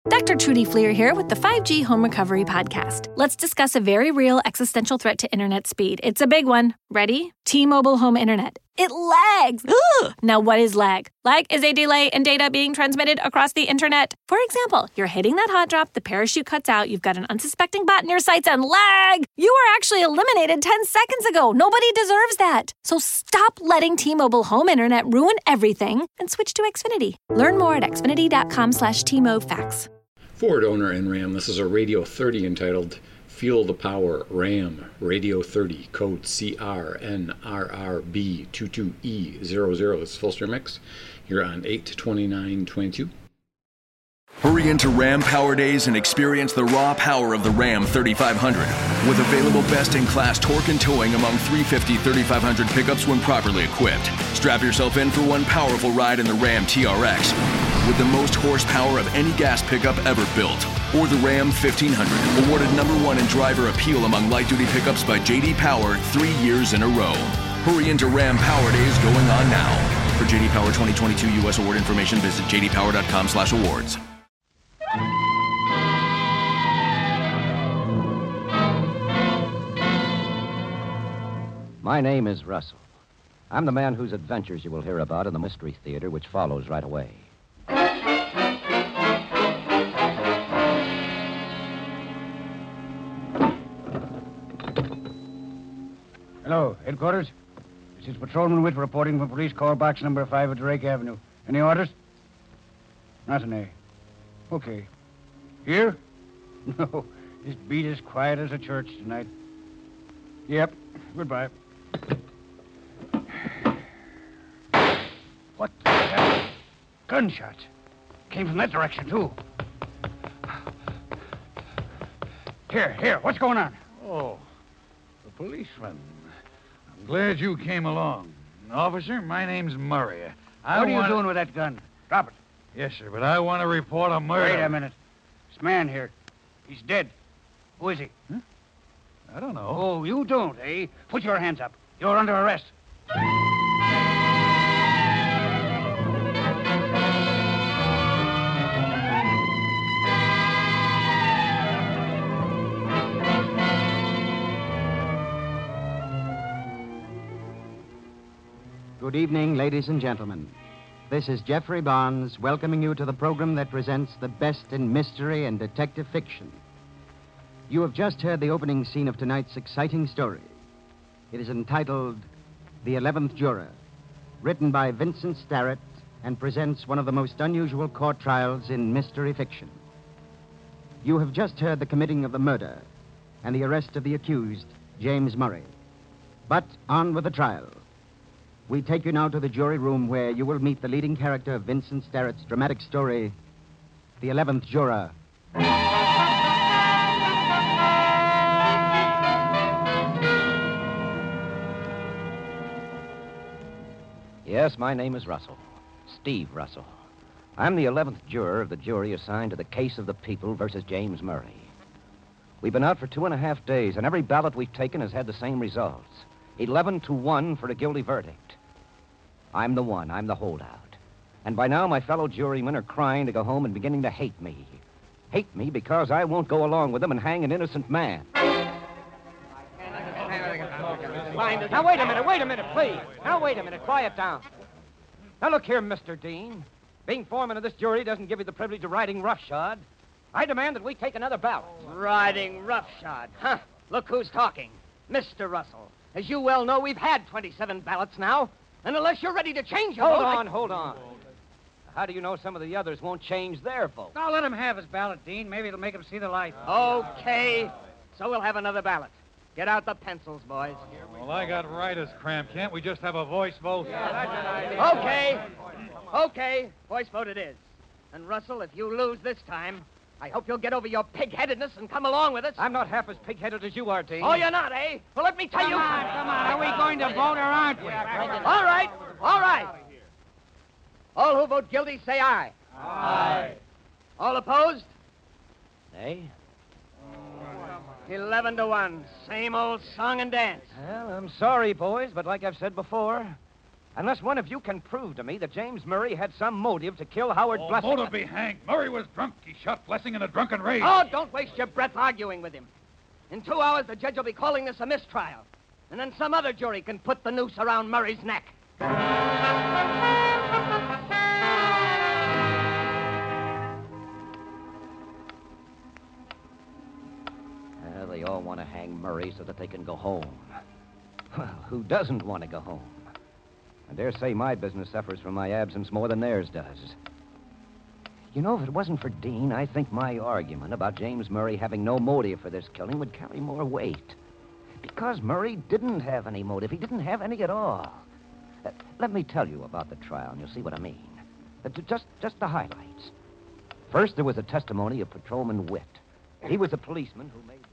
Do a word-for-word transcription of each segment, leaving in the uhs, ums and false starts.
Doctor Trudy Fleer here with the five G Home Recovery Podcast. Let's discuss a very real existential threat to internet speed. It's a big one. Ready? T-Mobile Home Internet. It lags. Ugh. Now, what is lag? Lag is a delay in data being transmitted across the internet. For example, you're hitting that hot drop, the parachute cuts out, you've got an unsuspecting bot in your sights, and lag! You were actually eliminated ten seconds ago. Nobody deserves that. So stop letting T-Mobile Home Internet ruin everything and switch to Xfinity. Learn more at xfinity.com slash T-MoFax. Ford owner and Ram, this is a Radio thirty entitled Feel the Power, Ram, Radio thirty, code C R N R R B two two E zero zero. This is Full Stream Mix. You're on eight twenty-nine twenty-two. Hurry into Ram Power Days and experience the raw power of the Ram thirty-five hundred. With available best-in-class torque and towing among three fifty thirty-five hundred pickups when properly equipped. Strap yourself in for one powerful ride in the Ram T R X. With the most horsepower of any gas pickup ever built. Or the Ram fifteen hundred, awarded number one in driver appeal among light-duty pickups by J D Power three years in a row. Hurry into Ram Power Days going on now. For J D Power twenty twenty-two U S award information, visit j d power dot com slash awards. My name is Russell. I'm the man whose adventures you will hear about in the Mystery Theater, which follows right away. Hello, headquarters. This is Patrolman Witt reporting from Police Car Box number five at Drake Avenue. Any orders? Nothing, eh? Okay. Here? No, this beat is quiet as a church tonight. Yep, goodbye. What the hell? Gunshots. Came from that direction, too. Here, here, what's going on? Oh, the policeman. I'm glad you came along. Officer, my name's Murray. I what are wanna... you doing with that gun? Drop it. Yes, sir, but I want to report a murder. Wait a minute. This man here, he's dead. Who is he? Huh? I don't know. Oh, you don't, eh? Put your hands up. You're under arrest. Good evening, ladies and gentlemen. This is Jeffrey Barnes welcoming you to the program that presents the best in mystery and detective fiction. You have just heard the opening scene of tonight's exciting story. It is entitled The Eleventh Juror, written by Vincent Starrett and presents one of the most unusual court trials in mystery fiction. You have just heard the committing of the murder and the arrest of the accused, James Murray. But on with the trial. We take you now to the jury room where you will meet the leading character of Vincent Starrett's dramatic story, The Eleventh Juror. Yes, my name is Russell. Steve Russell. I'm the eleventh juror of the jury assigned to the case of the people versus James Murray. We've been out for two and a half days, and every ballot we've taken has had the same results. Eleven to one for a guilty verdict. I'm the one. I'm the holdout. And by now, my fellow jurymen are crying to go home and beginning to hate me. Hate me because I won't go along with them and hang an innocent man. Now, wait a minute, wait a minute, please. Now, wait a minute. Quiet down. Now, look here, Mister Dean. Being foreman of this jury doesn't give you the privilege of riding roughshod. I demand that we take another ballot. Riding roughshod? Huh. Look who's talking. Mister Russell. As you well know, we've had twenty-seven ballots now. And unless you're ready to change your Hold vote... on, I... hold on. How do you know some of the others won't change their vote? Now, let him have his ballot, Dean. Maybe it'll make him see the light. Okay. So we'll have another ballot. Get out the pencils, boys. Well, I got writer's cramp. Can't we just have a voice vote? Okay. Okay. Voice vote it is. And, Russell, if you lose this time, I hope you'll get over your pig-headedness and come along with us. I'm not half as pig-headed as you are, Dean. Oh, you're not, eh? Well, let me tell come you... Come on, come on. Are we going to vote or aren't we? All right. All right. All who vote guilty, say aye. Aye. All opposed? Nay. Eleven to one. Same old song and dance. Well, I'm sorry, boys, but like I've said before, Unless one of you can prove to me that James Murray had some motive to kill Howard Oh, Blessing. motive be hanged. Murray was drunk. He shot Blessing in a drunken rage. Oh, don't waste your breath arguing with him. In two hours, the judge will be calling this a mistrial. And then some other jury can put the noose around Murray's neck. Well, they all want to hang Murray so that they can go home. Well, who doesn't want to go home? I dare say my business suffers from my absence more than theirs does. You know, if it wasn't for Dean, I think my argument about James Murray having no motive for this killing would carry more weight. Because Murray didn't have any motive. He didn't have any at all. Uh, let me tell you about the trial, and you'll see what I mean. Uh, just, just the highlights. First, there was a testimony of Patrolman Witt. He was a policeman who made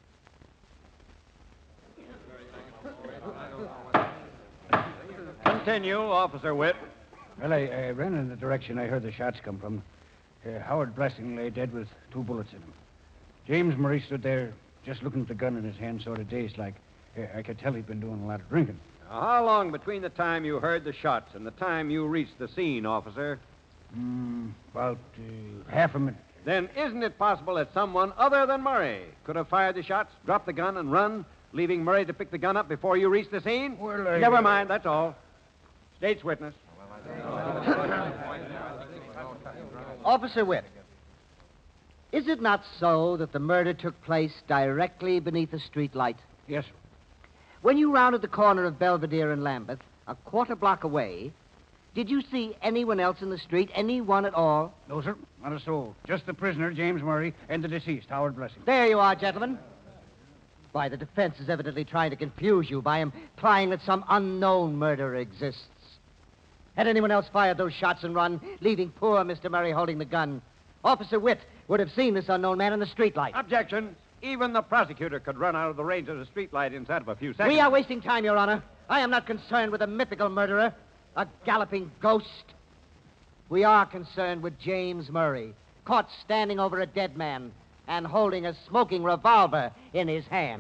the arrest. Continue, Officer Witt. Well, I, I ran in the direction I heard the shots come from. Uh, Howard Blessing lay dead with two bullets in him. James Murray stood there just looking at the gun in his hand, sort of dazed like. Uh, I could tell he'd been doing a lot of drinking. Now, how long between the time you heard the shots and the time you reached the scene, officer? Mm, about uh, half a minute. Then isn't it possible that someone other than Murray could have fired the shots, dropped the gun, and run, leaving Murray to pick the gun up before you reached the scene? Well, I... Never mind, that's all. State's witness. Officer Witt, is it not so that the murder took place directly beneath a street light? Yes, sir. When you rounded the corner of Belvedere and Lambeth, a quarter block away, did you see anyone else in the street, anyone at all? No, sir. Not a soul. Just the prisoner, James Murray, and the deceased, Howard Blessing. There you are, gentlemen. Why, the defense is evidently trying to confuse you by implying that some unknown murderer exists. Had anyone else fired those shots and run, leaving poor Mister Murray holding the gun, Officer Witt would have seen this unknown man in the streetlight. Objection. Even the prosecutor could run out of the range of the streetlight inside of a few seconds. We are wasting time, Your Honor. I am not concerned with a mythical murderer, a galloping ghost. We are concerned with James Murray, caught standing over a dead man and holding a smoking revolver in his hand.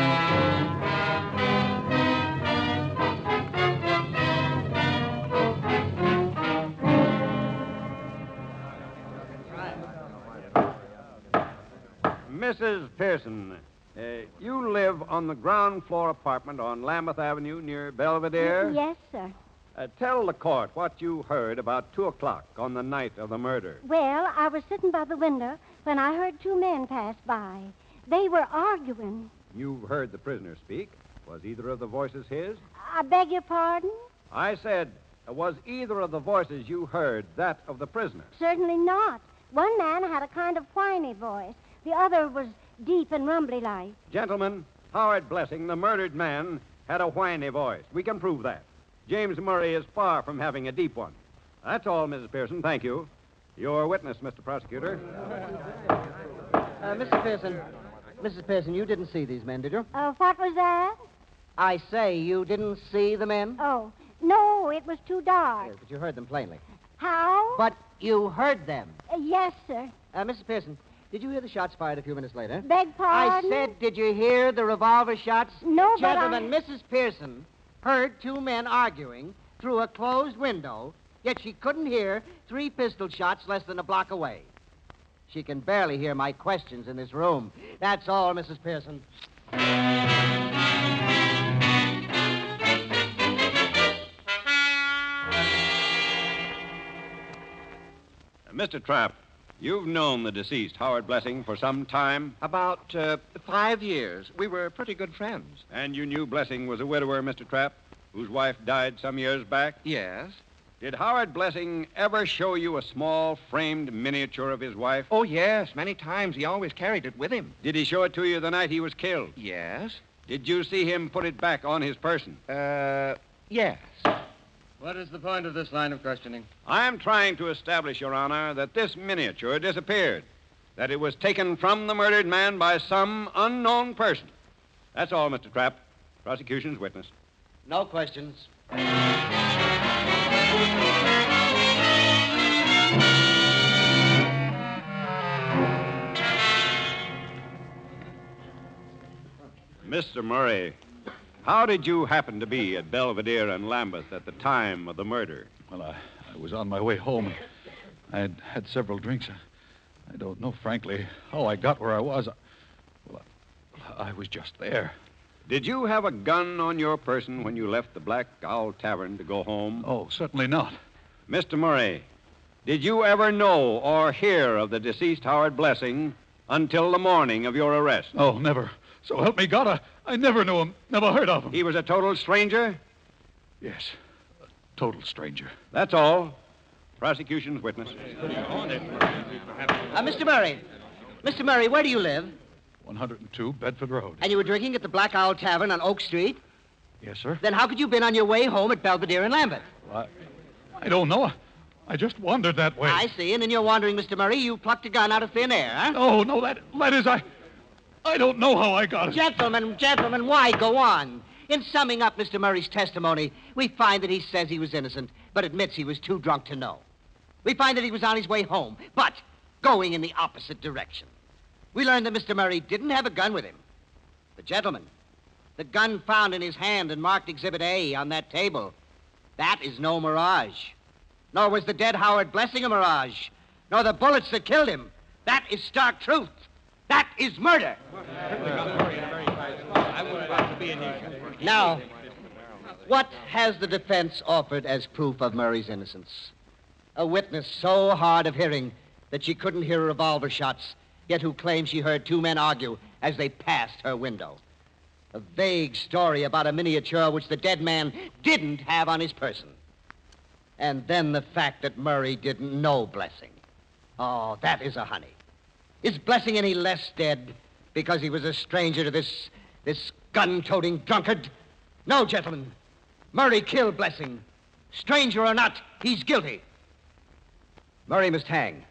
Missus Pearson, uh, you live on the ground floor apartment on Lambeth Avenue near Belvedere? Yes, sir. Uh, tell the court what you heard about two o'clock on the night of the murder. Well, I was sitting by the window when I heard two men pass by. They were arguing. You heard the prisoner speak. Was either of the voices his? I beg your pardon? I said, uh, was either of the voices you heard that of the prisoner? Certainly not. One man had a kind of whiny voice. The other was deep and rumbly-like. Gentlemen, Howard Blessing, the murdered man, had a whiny voice. We can prove that. James Murray is far from having a deep one. That's all, Missus Pearson. Thank you. Your witness, Mister Prosecutor. Uh, Missus Pearson, Missus Pearson, you didn't see these men, did you? Uh, what was that? I say you didn't see the men? Oh, no, it was too dark. Yes, but you heard them plainly. How? But you heard them. Uh, yes, sir. Uh, Missus Pearson, did you hear the shots fired a few minutes later? Beg pardon? I said, did you hear the revolver shots? No, but Gentlemen, I... Missus Pearson heard two men arguing through a closed window, yet she couldn't hear three pistol shots less than a block away. She can barely hear my questions in this room. That's all, Missus Pearson. Mister Trapp, you've known the deceased, Howard Blessing, for some time. About uh, five years. We were pretty good friends. And you knew Blessing was a widower, Mister Trapp, whose wife died some years back? Yes. Did Howard Blessing ever show you a small framed miniature of his wife? Oh, yes. Many times. He always carried it with him. Did he show it to you the night he was killed? Yes. Did you see him put it back on his person? Uh, yes. What is the point of this line of questioning? I am trying to establish, Your Honor, that this miniature disappeared. That it was taken from the murdered man by some unknown person. That's all, Mister Trapp. Prosecution's witness. No questions. Mister Murray, How did you happen to be at Belvedere and Lambeth at the time of the murder? Well, I, I was on my way home. I had had several drinks. I, I don't know, frankly, how I got where I was. Well, I, I was just there. Did you have a gun on your person when you left the Black Owl Tavern to go home? Oh, certainly not. Mister Murray, did you ever know or hear of the deceased Howard Blessing until the morning of your arrest? Oh, never. So help me God, I, I never knew him, never heard of him. He was a total stranger? Yes, a total stranger. That's all. Prosecution's witness. Uh, Mister Murray. Mister Murray, where do you live? one oh two Bedford Road. And you were drinking at the Black Owl Tavern on Oak Street? Yes, sir. Then how could you have been on your way home at Belvedere and Lambeth? Well, I, I don't know. I, I just wandered that way. I see. And in your wandering, Mister Murray, you plucked a gun out of thin air, huh? No, no, that, that is, I... I don't know how I got it. Gentlemen, gentlemen, why go on? In summing up Mister Murray's testimony, we find that he says he was innocent, but admits he was too drunk to know. We find that he was on his way home, but going in the opposite direction. We learn that Mister Murray didn't have a gun with him. But, gentlemen, the gun found in his hand and marked Exhibit A on that table, that is no mirage. Nor was the dead Howard Blessing a mirage. Nor the bullets that killed him. That is stark truth. That is murder. Now, what has the defense offered as proof of Murray's innocence? A witness so hard of hearing that she couldn't hear revolver shots, yet who claims she heard two men argue as they passed her window. A vague story about a miniature which the dead man didn't have on his person. And then the fact that Murray didn't know Blessing. Oh, that is a honey. Is Blessing any less dead because he was a stranger to this, this gun-toting drunkard? No, gentlemen. Murray killed Blessing. Stranger or not, he's guilty. Murray must hang.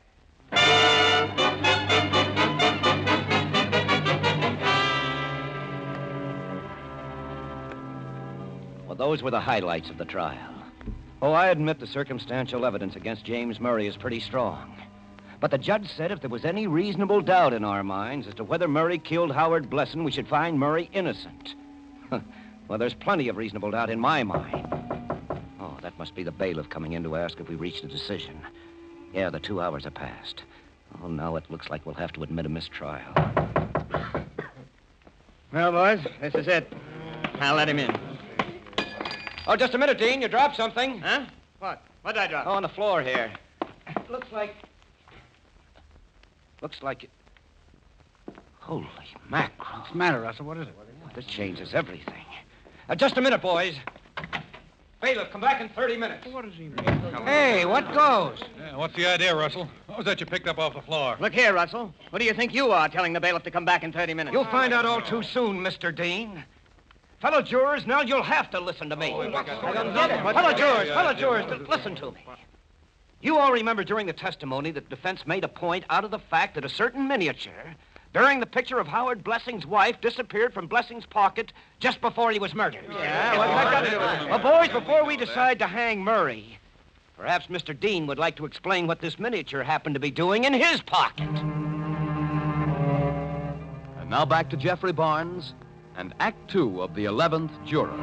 Well, those were the highlights of the trial. Oh, I admit the circumstantial evidence against James Murray is pretty strong. But the judge said if there was any reasonable doubt in our minds as to whether Murray killed Howard Blessing, we should find Murray innocent. Well, there's plenty of reasonable doubt in my mind. Oh, that must be the bailiff coming in to ask if we reached a decision. Yeah, the two hours are past. Oh, now it looks like we'll have to admit a mistrial. Well, boys, this is it. I'll let him in. Oh, just a minute, Dean. You dropped something. Huh? What? What did I drop? Oh, on the floor here. Looks like... Looks like it... Holy mackerel. What's the matter, Russell? What is it? This changes everything. Uh, just a minute, boys. Bailiff, come back in thirty minutes. What does he mean? Hey, what goes? Yeah, what's the idea, Russell? What was that you picked up off the floor? Look here, Russell. What do you think you are telling the bailiff to come back in thirty minutes? You'll find out all too soon, Mister Dean. Fellow jurors, now you'll have to listen to me. I don't get it. Fellow jurors, fellow jurors, listen to me. You all remember during the testimony that the defense made a point out of the fact that a certain miniature bearing the picture of Howard Blessing's wife disappeared from Blessing's pocket just before he was murdered. Yeah, what's that got to do with it? Well, boys, before we decide to hang Murray, perhaps Mister Dean would like to explain what this miniature happened to be doing in his pocket. And now back to Jeffrey Barnes and Act Two of The Eleventh Juror.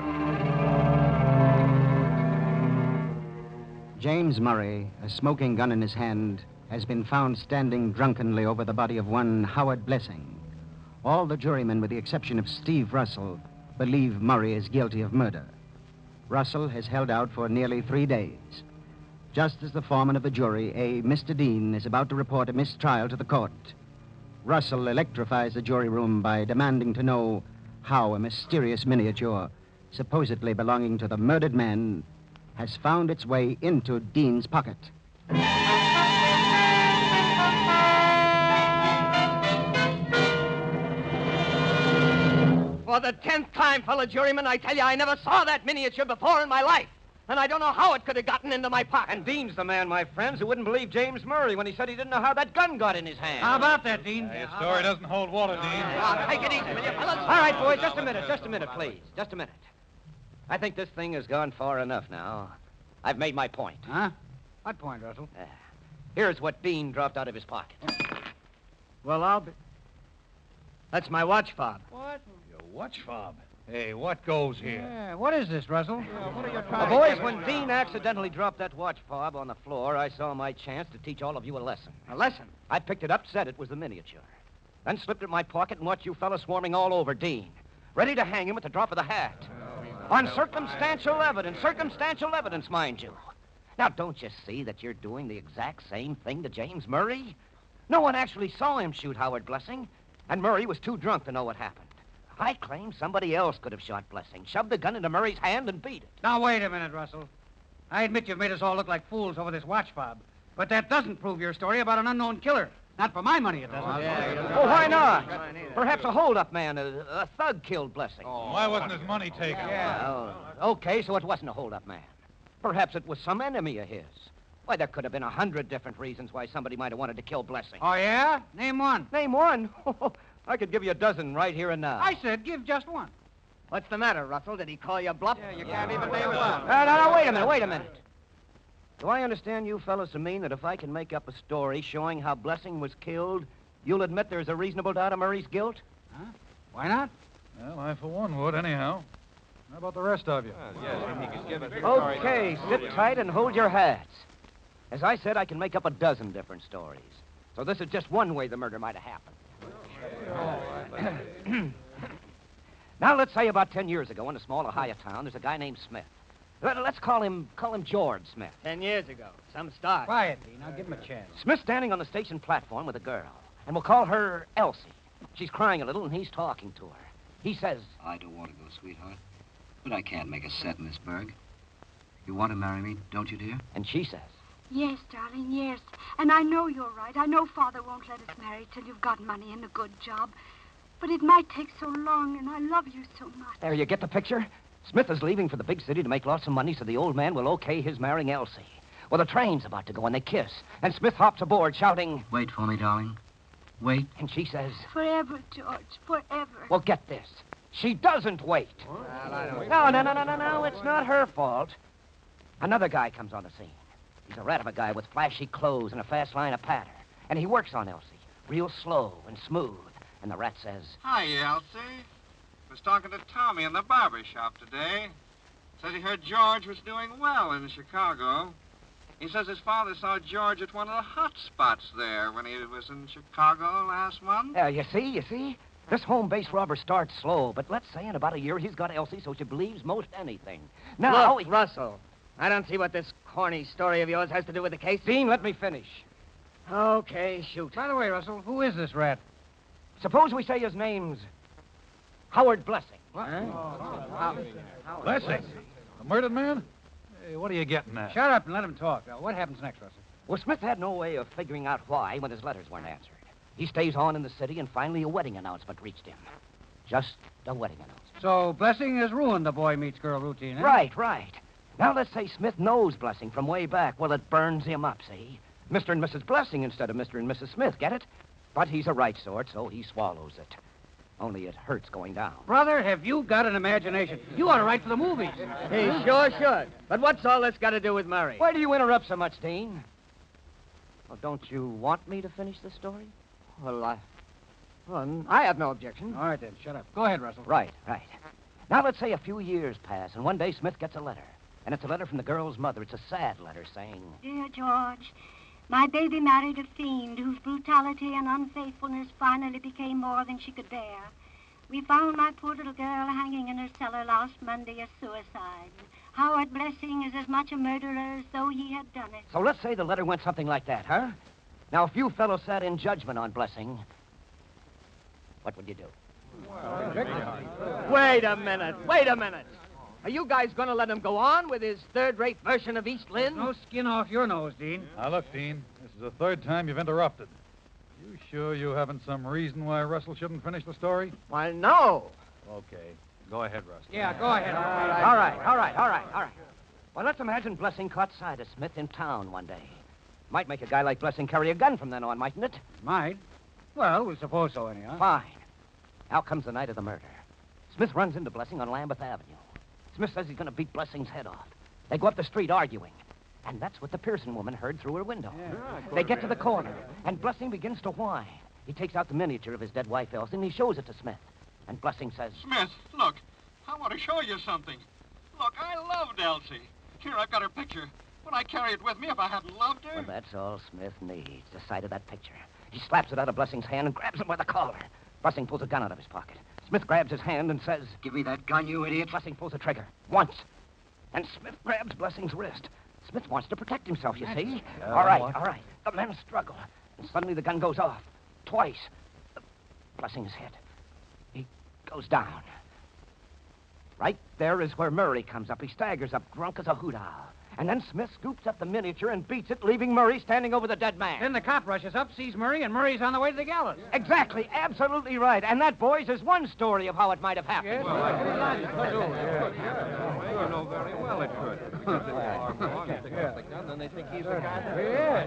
James Murray, a smoking gun in his hand, has been found standing drunkenly over the body of one Howard Blessing. All the jurymen, with the exception of Steve Russell, believe Murray is guilty of murder. Russell has held out for nearly three days. Just as the foreman of the jury, a Mister Dean, is about to report a mistrial to the court, Russell electrifies the jury room by demanding to know how a mysterious miniature, supposedly belonging to the murdered man, has found its way into Dean's pocket. For the tenth time, fellow jurymen, I tell you, I never saw that miniature before in my life. And I don't know how it could have gotten into my pocket. And Dean's the man, my friends, who wouldn't believe James Murray when he said he didn't know how that gun got in his hand. How about that, Dean? Uh, your story doesn't hold water, Dean. Oh, take it easy, will you, fellas? All right, boys, just a minute, just a minute, please. Just a minute. I think this thing has gone far enough now. I've made my point. Huh? What point, Russell? Uh, here's what Dean dropped out of his pocket. Well, I'll be... That's my watch fob. What? Your watch fob? Hey, what goes here? Yeah, what is this, Russell? Well, boys, when Dean accidentally dropped that watch fob on the floor, I saw my chance to teach all of you a lesson. A lesson? I picked it up, said it was the miniature. Then slipped it in my pocket and watched you fellas swarming all over Dean, ready to hang him at the drop of the hat. On circumstantial evidence, circumstantial evidence, mind you. Now, don't you see that you're doing the exact same thing to James Murray? No one actually saw him shoot Howard Blessing, and Murray was too drunk to know what happened. I claim somebody else could have shot Blessing, shoved the gun into Murray's hand, and beat it. Now, wait a minute, Russell. I admit you've made us all look like fools over this watch fob, but that doesn't prove your story about an unknown killer. Not for my money, it doesn't. Oh, why not? Perhaps a hold-up man, a, a thug killed Blessing. Oh, why wasn't his money taken? Yeah. Oh, okay, so it wasn't a hold-up man. Perhaps it was some enemy of his. Why, there could have been a hundred different reasons why somebody might have wanted to kill Blessing. Oh, yeah? Name one. Name one? I could give you a dozen right here and now. I said give just one. What's the matter, Russell? Did he call you a bluff? Yeah, you can't even name one. No, no, no, wait a minute, wait a minute. Do I understand you fellas to mean that if I can make up a story showing how Blessing was killed, you'll admit there's a reasonable doubt of Murray's guilt? Huh? Why not? Well, I for one would, anyhow. How about the rest of you? Well, yes, if he could give us... Okay, sit tight and hold your hats. As I said, I can make up a dozen different stories. So this is just one way the murder might have happened. Now, let's say about ten years ago in a small Ohio town, there's a guy named Smith. Let- Let's call him call him George Smith. Ten years ago. Some start. Quiet, Dean. I'll give him a chance. Smith's standing on the station platform with a girl, and we'll call her Elsie. She's crying a little, and he's talking to her. He says, I don't want to go, sweetheart, but I can't make a set in this burg. You want to marry me, don't you, dear? And she says, Yes, darling, yes. And I know you're right. I know Father won't let us marry till you've got money and a good job. But it might take so long, and I love you so much. there, you get the picture? Smith is leaving for the big city to make lots of money so the old man will okay his marrying Elsie. Well, the train's about to go, and they kiss. And Smith hops aboard, shouting, Wait for me, darling. Wait. And she says, Forever, George, forever. well, get this. She doesn't wait. No, no, no, no, no, no. It's not her fault. Another guy comes on the scene. He's a rat of a guy with flashy clothes and a fast line of patter. And he works on Elsie, real slow and smooth. And the rat says, Hi, Elsie. Was talking to Tommy in the barber shop today. Said he heard George was doing well in Chicago. He says his father saw George at one of the hot spots there when he was in Chicago last month. Yeah, you see, you see? This home base robber starts slow, but let's say in about a year he's got Elsie so she believes most anything. Now, Look, Russell, I don't see what this corny story of yours has to do with the case. Dean, let me finish. Okay, shoot. By the way, Russell, who is this rat? Suppose we say his name's Howard Blessing. What? Blessing? A murdered man? Hey, what are you getting at? Shut up and let him talk. Now, what happens next, Russell? Well, Smith had no way of figuring out why when his letters weren't answered. He stays on in the city, and finally a wedding announcement reached him. Just a wedding announcement. So Blessing has ruined the boy meets girl routine, eh? Right, right. Now let's say Smith knows Blessing from way back. Well, it burns him up, see? Mister and Missus Blessing instead of Mister and Missus Smith, get it? But he's a right sort, so he swallows it. Only it hurts going down. Brother, have you got an imagination? You ought to write for the movies. He sure should. But what's all this got to do with Murray? Why do you interrupt so much, Dean? Well, don't you want me to finish the story? Well, I... Well, I have no objection. All right, then. Shut up. Go ahead, Russell. Right, right. Now let's say a few years pass, and one day Smith gets a letter. And it's a letter from the girl's mother. It's a sad letter saying, Dear George, my baby married a fiend whose brutality and unfaithfulness finally became more than she could bear. We found my poor little girl hanging in her cellar last Monday as suicide. Howard Blessing is as much a murderer as though he had done it. So let's say the letter went something like that, huh? Now, if you fellows sat in judgment on Blessing, what would you do? Wait a minute. Wait a minute. Are you guys going to let him go on with his third-rate version of East Lynn? No skin off your nose, Dean. Now, look, Dean, this is the third time you've interrupted. You sure you haven't some reason why Russell shouldn't finish the story? Why, no. Okay. Go ahead, Russell. Yeah, go ahead. All right, all right, all right, all right, all right. Well, let's imagine Blessing caught sight of Smith in town one day. Might make a guy like Blessing carry a gun from then on, mightn't it? Might. Well, we'll suppose so, anyhow. Fine. Now comes the night of the murder. Smith runs into Blessing on Lambeth Avenue. Smith says he's going to beat Blessing's head off. They go up the street arguing. And that's what the Pearson woman heard through her window. Yeah. They get to the corner, and Blessing begins to whine. He takes out the miniature of his dead wife, Elsie, and he shows it to Smith. And Blessing says, Smith, look. want to show you something. Look, I loved Elsie. Here, I've got her picture. Would I carry it with me if I hadn't loved her? Well, that's all Smith needs, the sight of that picture. He slaps it out of Blessing's hand and grabs him by the collar. Blessing pulls a gun out of his pocket. Smith grabs his hand and says, "Give me that gun, you idiot." Blessing pulls the trigger. Once. And Smith grabs Blessing's wrist. Smith wants to protect himself, you see. Uh, all right, what? all right. The men struggle. And suddenly the gun goes off. Twice. Blessing is hit. He goes down. Right there is where Murray comes up. He staggers up, drunk as a hoot owl. And then Smith scoops up the miniature and beats it, leaving Murray standing over the dead man. Then the cop rushes up, sees Murray, and Murray's on the way to the gallows. Exactly. Absolutely right. And that, boys, is one story of how it might have happened. You know very well it could. Then they think he's the guy.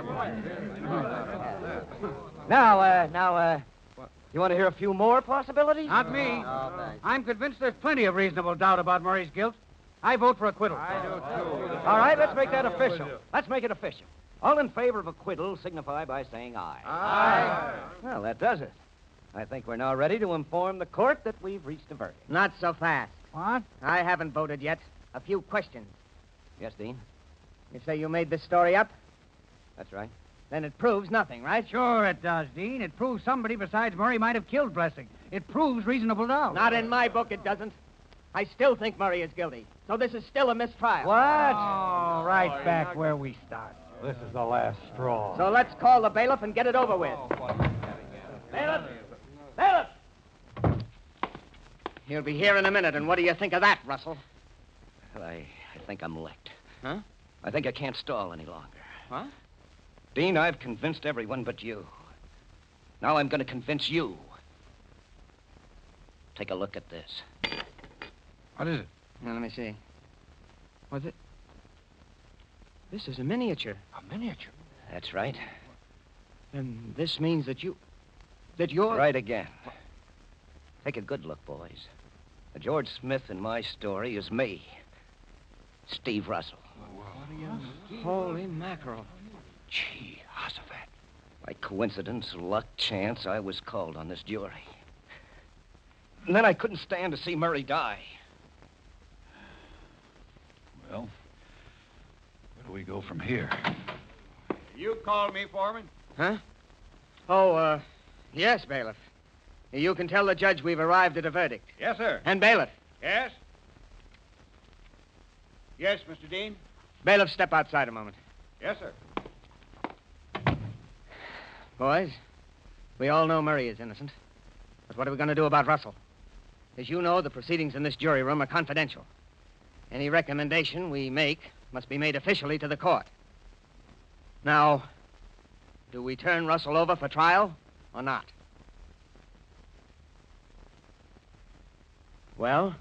Now, uh, now, uh, you want to hear a few more possibilities? Not me. I'm convinced there's plenty of reasonable doubt about Murray's guilt. I vote for acquittal. I do, too. All right, let's make that official. Let's make it official. All in favor of acquittal signify by saying aye. Aye. Well, that does it. I think we're now ready to inform the court that we've reached a verdict. Not so fast. What? I haven't voted yet. A few questions. Yes, Dean? You say you made this story up? That's right. Then it proves nothing, right? Sure it does, Dean. It proves somebody besides Murray might have killed Blessing. It proves reasonable doubt. Not in my book, it doesn't. I still think Murray is guilty. So this is still a mistrial. What? Oh, right back where we started. This is the last straw. So let's call the bailiff and get it over with. Bailiff! Bailiff! He'll be here in a minute, and what do you think of that, Russell? Well, I, I think I'm licked. Huh? I think I can't stall any longer. What? Dean, I've convinced everyone but you. Now I'm going to convince you. Take a look at this. What is it? Now, let me see. What's it? This is a miniature. A miniature? That's right. And this means that you... that you're... Right again. Take a good look, boys. The George Smith in my story is me. Steve Russell. Holy mackerel. Gee, Hossafat. By coincidence, luck, chance, I was called on this jury. And then I couldn't stand to see Murray die. Well, where do we go from here? You called me, Foreman? Huh? Oh, uh, yes, bailiff. You can tell the judge we've arrived at a verdict. Yes, sir. And bailiff. Yes? Yes, Mister Dean? Bailiff, step outside a moment. Yes, sir. Boys, we all know Murray is innocent. But what are we going to do about Russell? As you know, the proceedings in this jury room are confidential. Any recommendation we make must be made officially to the court. Now, do we turn Russell over for trial or not? Well?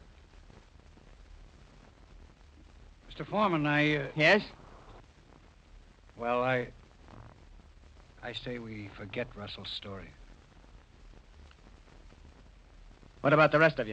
Mister Foreman, I... Uh... Yes? Well, I... I say we forget Russell's story. What about the rest of you?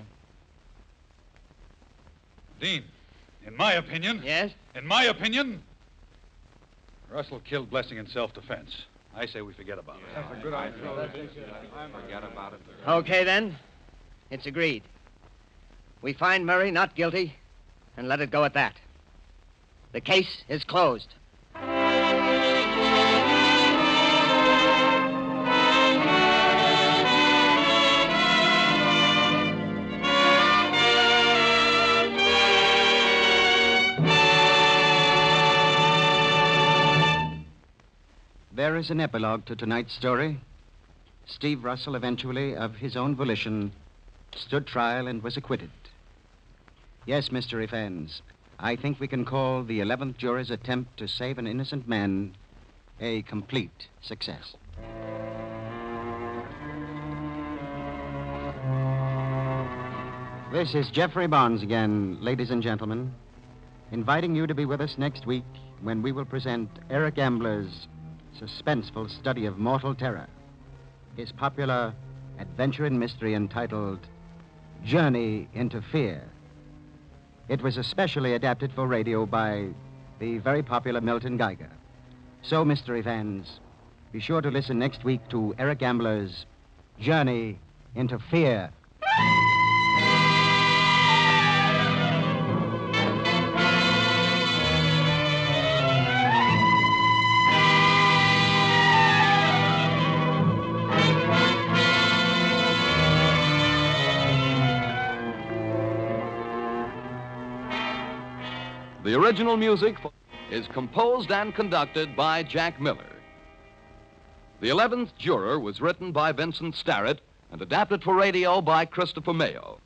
Dean, in my opinion... Yes? In my opinion, Russell killed Blessing in self-defense. I say we forget about it. That's a good idea. Forget about it. Okay, then. It's agreed. We find Murray not guilty and let it go at that. The case is closed. There is an epilogue to tonight's story. Steve Russell eventually, of his own volition, stood trial and was acquitted. Yes, Mister Evans, I think we can call the eleventh juror's attempt to save an innocent man a complete success. This is Jeffrey Barnes again, ladies and gentlemen, inviting you to be with us next week when we will present Eric Ambler's suspenseful study of mortal terror, his popular adventure and mystery entitled Journey into Fear. It was especially adapted for radio by the very popular Milton Geiger. So, Mister Evans, be sure to listen next week to Eric Ambler's Journey into Fear. The original music is composed and conducted by Jack Miller. The eleventh Juror was written by Vincent Starrett and adapted for radio by Christopher Mayo.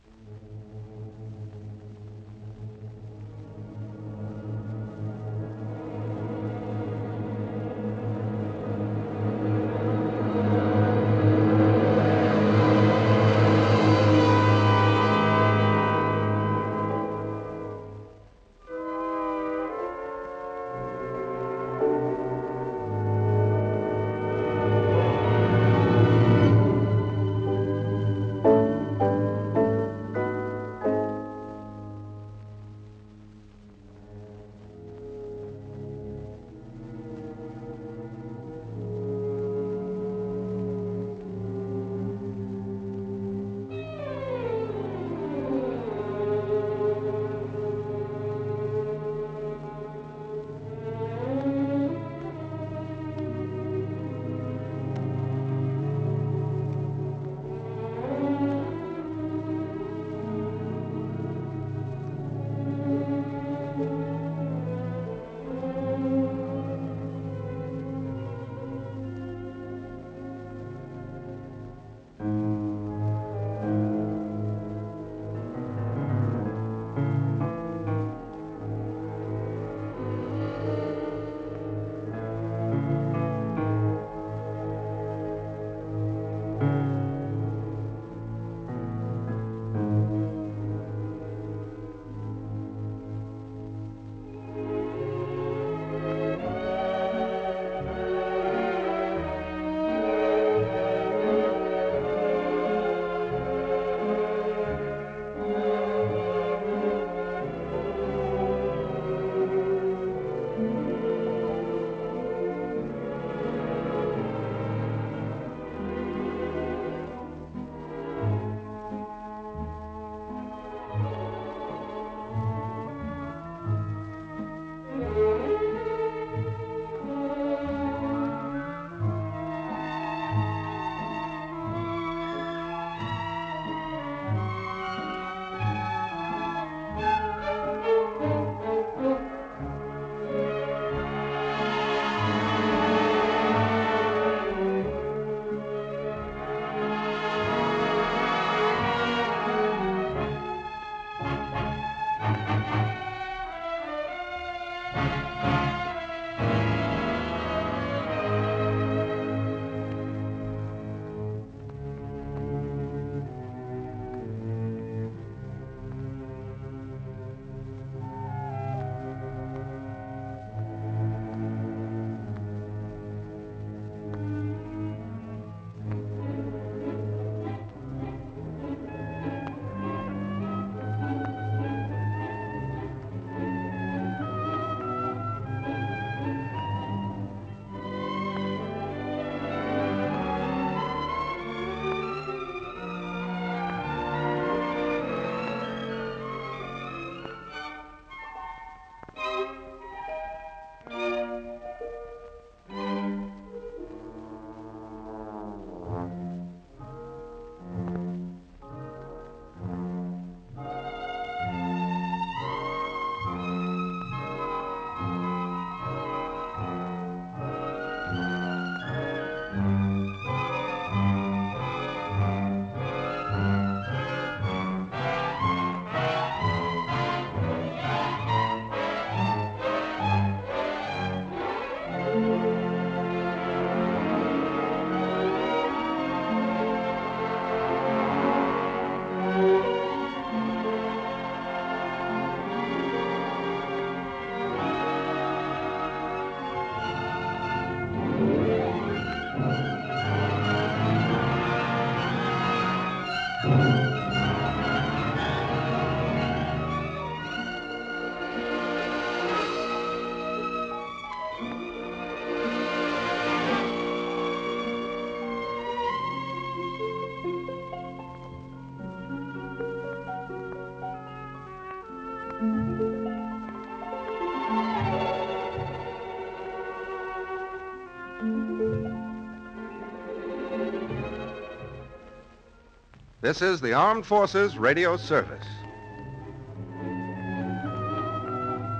This is the Armed Forces Radio Service.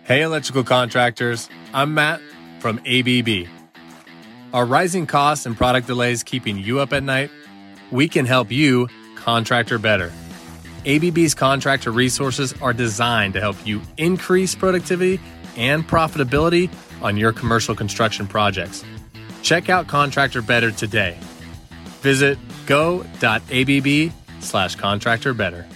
Hey, electrical contractors. I'm Matt from A B B. Are rising costs and product delays keeping you up at night? We can help you contractor better. A B B's contractor resources are designed to help you increase productivity and profitability on your commercial construction projects. Check out Contractor Better today. Visit go.abb slash contractor better.